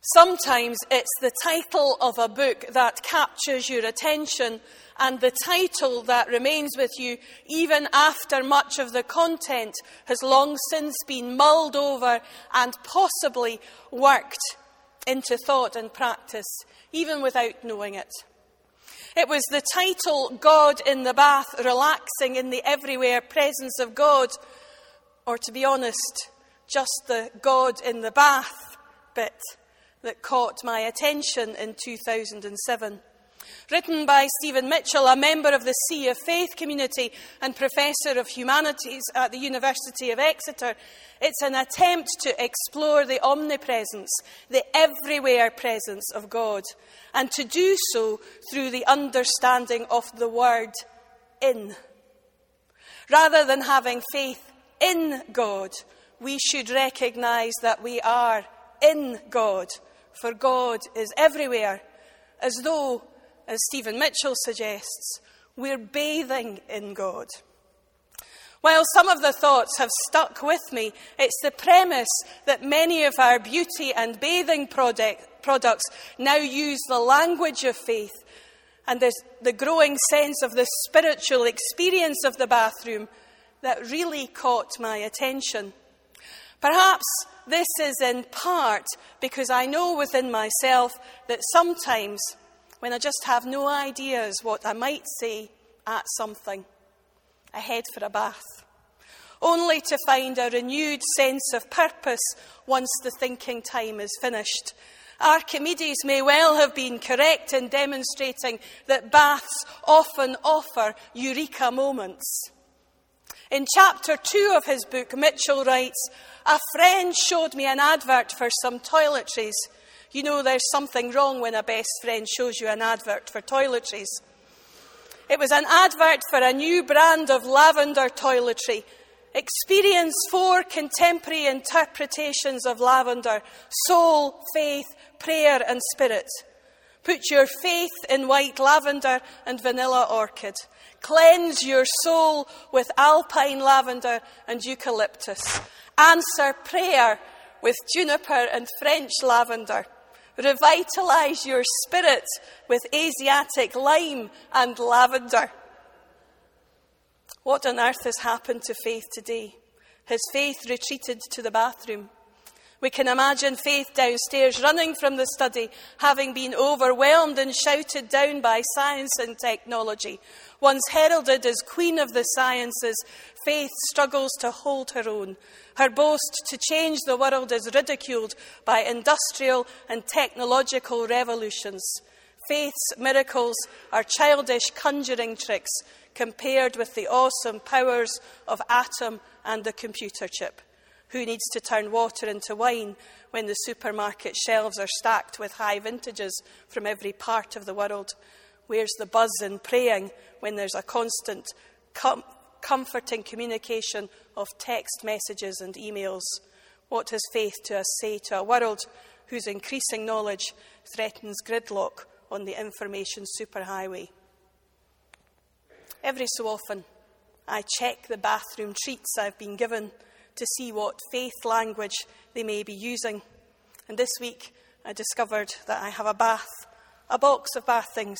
Sometimes it's the title of a book that captures your attention and the title that remains with you even after much of the content has long since been mulled over and possibly worked into thought and practice, even without knowing it. It was the title, God in the Bath, Relaxing in the Everywhere Presence of God, or to be honest, just the God in the Bath bit that caught my attention in 2007. Written by Stephen Mitchell, a member of the Sea of Faith community and Professor of Humanities at the University of Exeter, it's an attempt to explore the omnipresence, the everywhere presence of God, and to do so through the understanding of the word in. Rather than having faith in God, we should recognise that we are in God, for God is everywhere, as though, as Stephen Mitchell suggests, we're bathing in God. While some of the thoughts have stuck with me, it's the premise that many of our beauty and bathing products now use the language of faith, and there's the growing sense of the spiritual experience of the bathroom that really caught my attention. Perhaps this is in part because I know within myself that sometimes, when I just have no ideas what I might say at something, I head for a bath, only to find a renewed sense of purpose once the thinking time is finished. Archimedes may well have been correct in demonstrating that baths often offer eureka moments. In chapter 2 of his book, Mitchell writes, "A friend showed me an advert for some toiletries." You know there's something wrong when a best friend shows you an advert for toiletries. It was an advert for a new brand of lavender toiletry. Experience 4 contemporary interpretations of lavender: soul, faith, prayer and spirit. Put your faith in white lavender and vanilla orchid. Cleanse your soul with alpine lavender and eucalyptus. Answer prayer with juniper and French lavender. Revitalise your spirit with Asiatic lime and lavender. What on earth has happened to faith today? Has faith retreated to the bathroom? We can imagine Faith downstairs running from the study, having been overwhelmed and shouted down by science and technology. Once heralded as Queen of the Sciences, Faith struggles to hold her own. Her boast to change the world is ridiculed by industrial and technological revolutions. Faith's miracles are childish conjuring tricks compared with the awesome powers of atom and the computer chip. Who needs to turn water into wine when the supermarket shelves are stacked with high vintages from every part of the world? Where's the buzz in praying when there's a constant comforting communication of text messages and emails? What has faith to say to a world whose increasing knowledge threatens gridlock on the information superhighway? Every so often, I check the bathroom treats I've been given to see what faith language they may be using. And this week, I discovered that I have a box of bath things.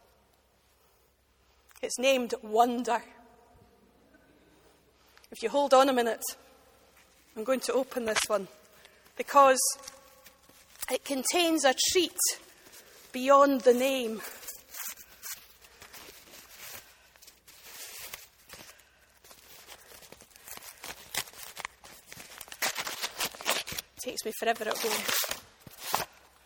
It's named Wonder. If you hold on a minute, I'm going to open this one because it contains a treat beyond the name. Takes me forever at home.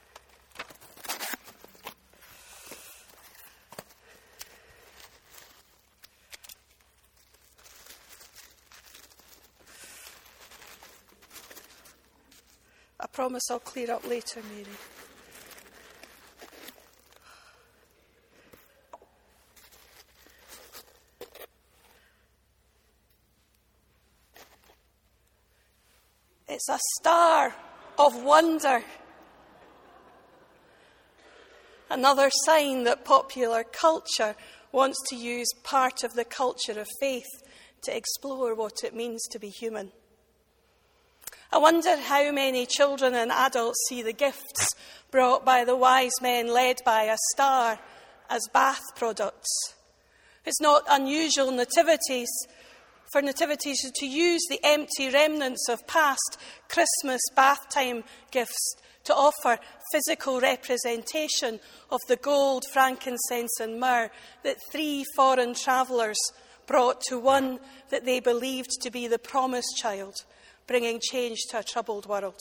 I promise I'll clear up later, Mary. It's a star of wonder. Another sign that popular culture wants to use part of the culture of faith to explore what it means to be human. I wonder how many children and adults see the gifts brought by the wise men led by a star as bath products. It's not unusual for nativities to use the empty remnants of past Christmas bath time gifts to offer physical representation of the gold, frankincense and myrrh that 3 foreign travellers brought to one that they believed to be the promised child, bringing change to a troubled world.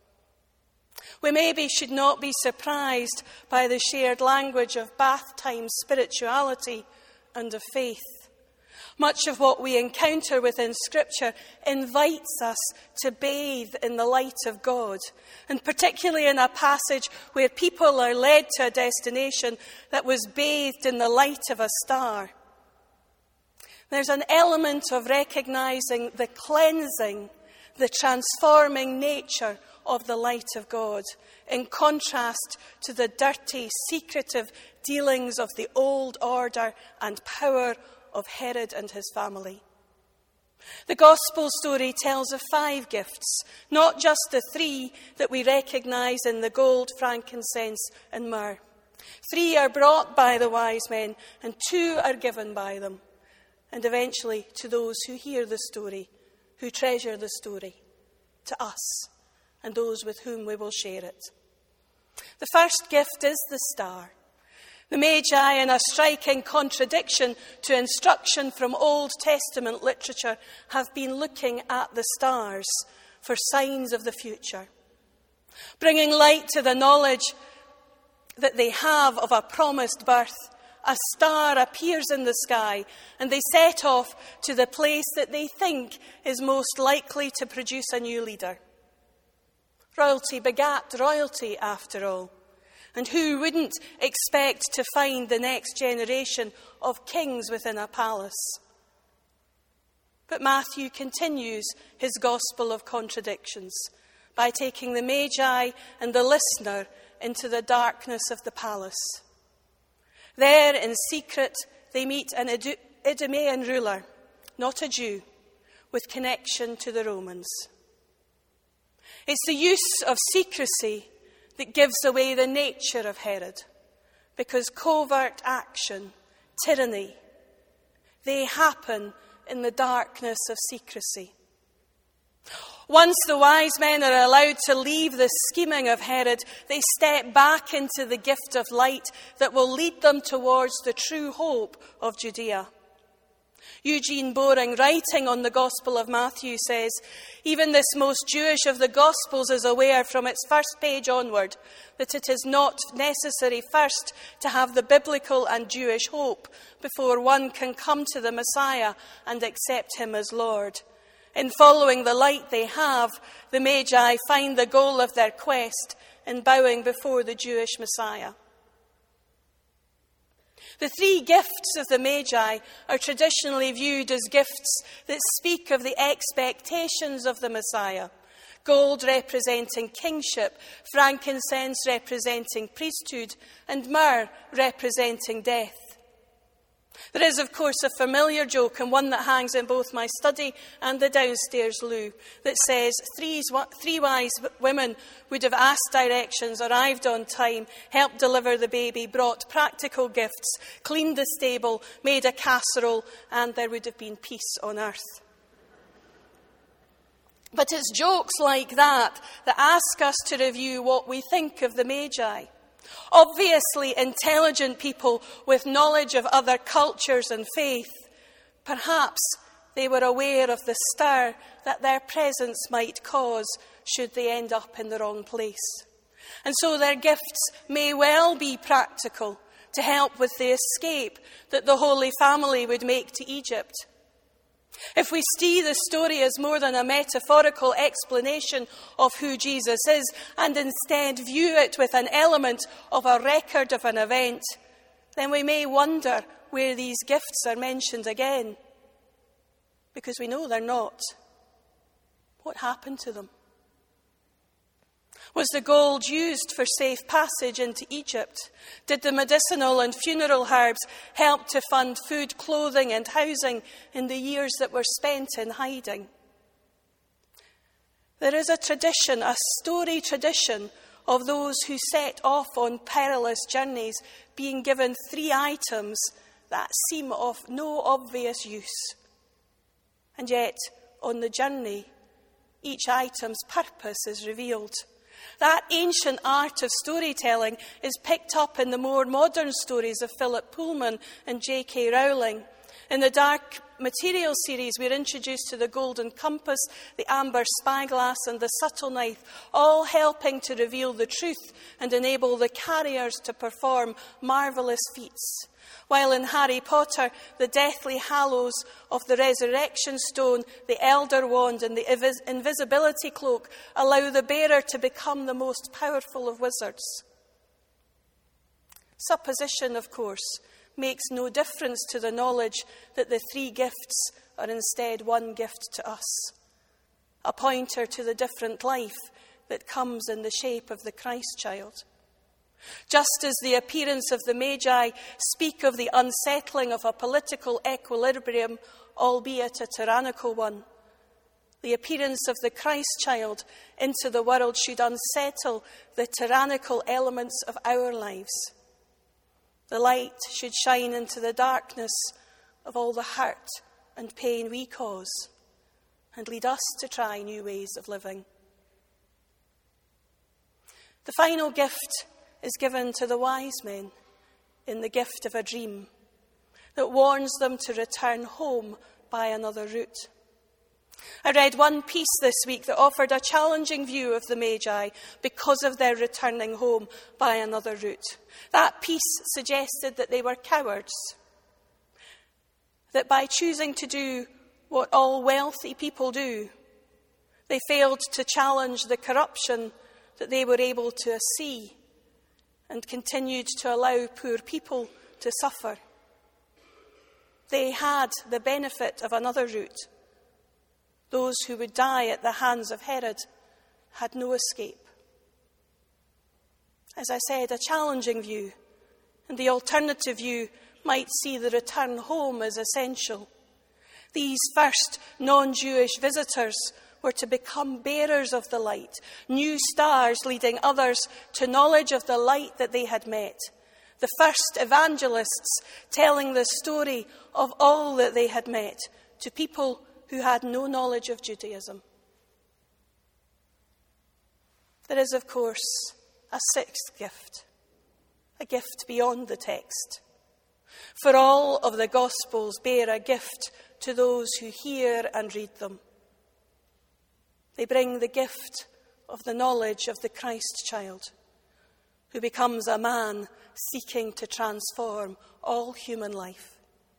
We maybe should not be surprised by the shared language of bath time spirituality and of faith. Much of what we encounter within Scripture invites us to bathe in the light of God, and particularly in a passage where people are led to a destination that was bathed in the light of a star. There's an element of recognising the cleansing, the transforming nature of the light of God, in contrast to the dirty, secretive dealings of the old order and power of Herod and his family. The Gospel story tells of 5 gifts, not just the 3 that we recognise in the gold, frankincense and myrrh. 3 are brought by the wise men and 2 are given by them. And eventually to those who hear the story, who treasure the story, to us and those with whom we will share it. The first gift is the star. The Magi, in a striking contradiction to instruction from Old Testament literature, have been looking at the stars for signs of the future, bringing light to the knowledge that they have of a promised birth. A star appears in the sky, and they set off to the place that they think is most likely to produce a new leader. Royalty begat royalty, after all. And who wouldn't expect to find the next generation of kings within a palace? But Matthew continues his gospel of contradictions by taking the Magi and the listener into the darkness of the palace. There, in secret, they meet an Idumean ruler, not a Jew, with connection to the Romans. It's the use of secrecy that gives away the nature of Herod, because covert action, tyranny, they happen in the darkness of secrecy. Once the wise men are allowed to leave the scheming of Herod, they step back into the gift of light that will lead them towards the true hope of Judea. Eugene Boring, writing on the Gospel of Matthew, says, "Even this most Jewish of the Gospels is aware from its first page onward that it is not necessary first to have the biblical and Jewish hope before one can come to the Messiah and accept him as Lord. In following the light they have, the Magi find the goal of their quest in bowing before the Jewish Messiah." The 3 gifts of the Magi are traditionally viewed as gifts that speak of the expectations of the Messiah. Gold representing kingship, frankincense representing priesthood, and myrrh representing death. There is, of course, a familiar joke, and one that hangs in both my study and the downstairs loo, that says 3 wise women would have asked directions, arrived on time, helped deliver the baby, brought practical gifts, cleaned the stable, made a casserole, and there would have been peace on earth. But it's jokes like that that ask us to review what we think of the Magi. Obviously intelligent people with knowledge of other cultures and faith. Perhaps they were aware of the stir that their presence might cause should they end up in the wrong place. And so their gifts may well be practical to help with the escape that the Holy Family would make to Egypt. If we see the story as more than a metaphorical explanation of who Jesus is, and instead view it with an element of a record of an event, then we may wonder where these gifts are mentioned again. Because we know they're not. What happened to them? Was the gold used for safe passage into Egypt? Did the medicinal and funeral herbs help to fund food, clothing and housing in the years that were spent in hiding? There is a tradition, a story tradition, of those who set off on perilous journeys being given 3 items that seem of no obvious use. And yet, on the journey, each item's purpose is revealed. That ancient art of storytelling is picked up in the more modern stories of Philip Pullman and J.K. Rowling. In the Dark Material series, we're introduced to the golden compass, the amber spyglass, and the subtle knife, all helping to reveal the truth and enable the carriers to perform marvellous feats. While in Harry Potter, the deathly hallows of the resurrection stone, the elder wand, and the invisibility cloak allow the bearer to become the most powerful of wizards. Supposition, of course, makes no difference to the knowledge that the 3 gifts are instead one gift to us, a pointer to the different life that comes in the shape of the Christ child. Just as the appearance of the Magi speak of the unsettling of a political equilibrium, albeit a tyrannical one, the appearance of the Christ child into the world should unsettle the tyrannical elements of our lives. The light should shine into the darkness of all the hurt and pain we cause and lead us to try new ways of living. The final gift is given to the wise men in the gift of a dream that warns them to return home by another route. I read one piece this week that offered a challenging view of the Magi because of their returning home by another route. That piece suggested that they were cowards, that by choosing to do what all wealthy people do, they failed to challenge the corruption that they were able to see and continued to allow poor people to suffer. They had the benefit of another route. Those who would die at the hands of Herod had no escape. As I said, a challenging view, and the alternative view might see the return home as essential. These first non-Jewish visitors were to become bearers of the light, new stars leading others to knowledge of the light that they had met. The first evangelists telling the story of all that they had met to people who had no knowledge of Judaism. There is, of course, a 6th gift, a gift beyond the text. For all of the Gospels bear a gift to those who hear and read them. They bring the gift of the knowledge of the Christ child, who becomes a man seeking to transform all human life.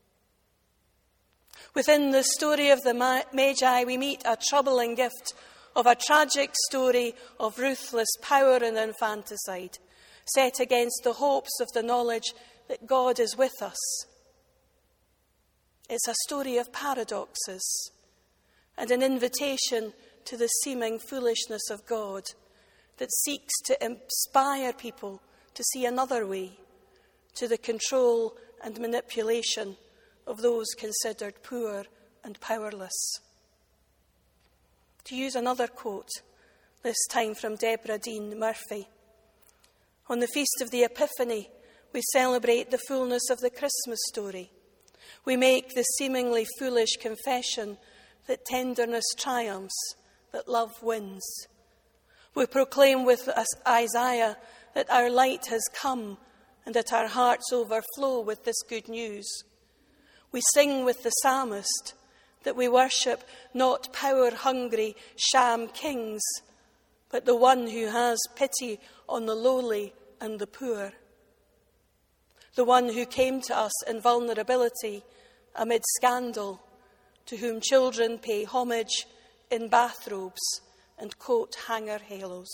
Within the story of the Magi, we meet a troubling gift of a tragic story of ruthless power and infanticide, set against the hopes of the knowledge that God is with us. It's a story of paradoxes and an invitation to the seeming foolishness of God that seeks to inspire people to see another way, to the control and manipulation of those considered poor and powerless. To use another quote, this time from Deborah Dean Murphy, on the Feast of the Epiphany, we celebrate the fullness of the Christmas story. We make the seemingly foolish confession that tenderness triumphs, that love wins. We proclaim with Isaiah that our light has come and that our hearts overflow with this good news. We sing with the psalmist that we worship not power-hungry sham kings, but the one who has pity on the lowly and the poor. The one who came to us in vulnerability amid scandal, to whom children pay homage in bathrobes and coat hanger halos.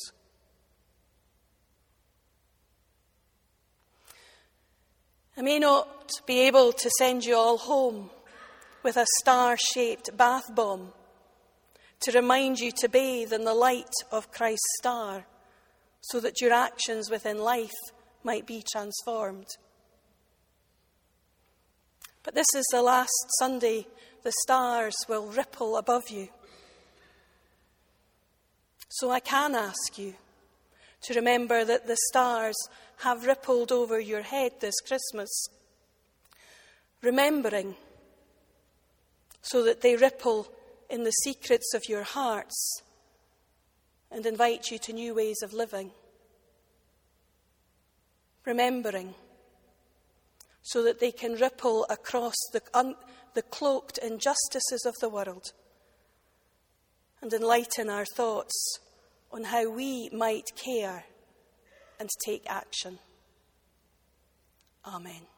I may not be able to send you all home with a star-shaped bath bomb to remind you to bathe in the light of Christ's star so that your actions within life might be transformed. But this is the last Sunday the stars will ripple above you. So I can ask you to remember that the stars have rippled over your head this Christmas, remembering so that they ripple in the secrets of your hearts and invite you to new ways of living. Remembering so that they can ripple across the cloaked injustices of the world and enlighten our thoughts on how we might care and take action. Amen.